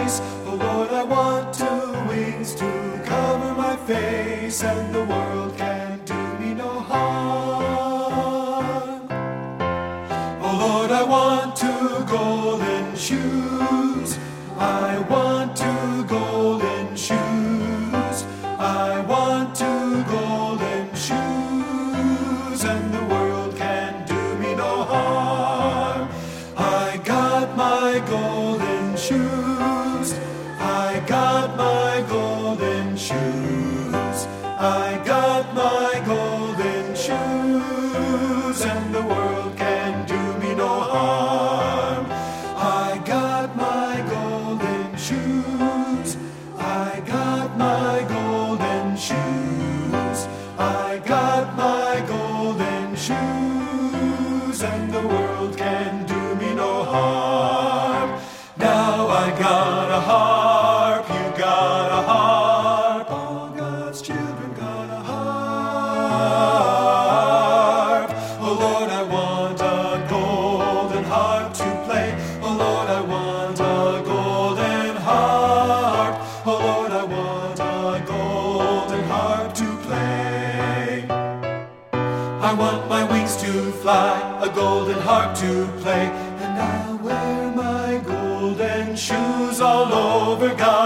peace. Oh Lord, I want two wings to cover my face, and the world can do me no harm. Oh Lord, I want two golden shoes. I want two golden shoes. I want two golden shoes, and the world can do me no harm. I got my golden shoes. I got my golden shoes. I got my golden shoes, and the world can do me no harm. I got my golden shoes. I got my golden shoes. I got my golden shoes, and the world can do me no harm. Now I got a harp, you got a harp, all God's children got a harp. Oh Lord, I want a golden harp to play. Oh Lord, I want a golden harp. Oh Lord, I want a golden harp to play. I want my wings to fly, a golden harp to play, and I'll wear my golden shoes all over God.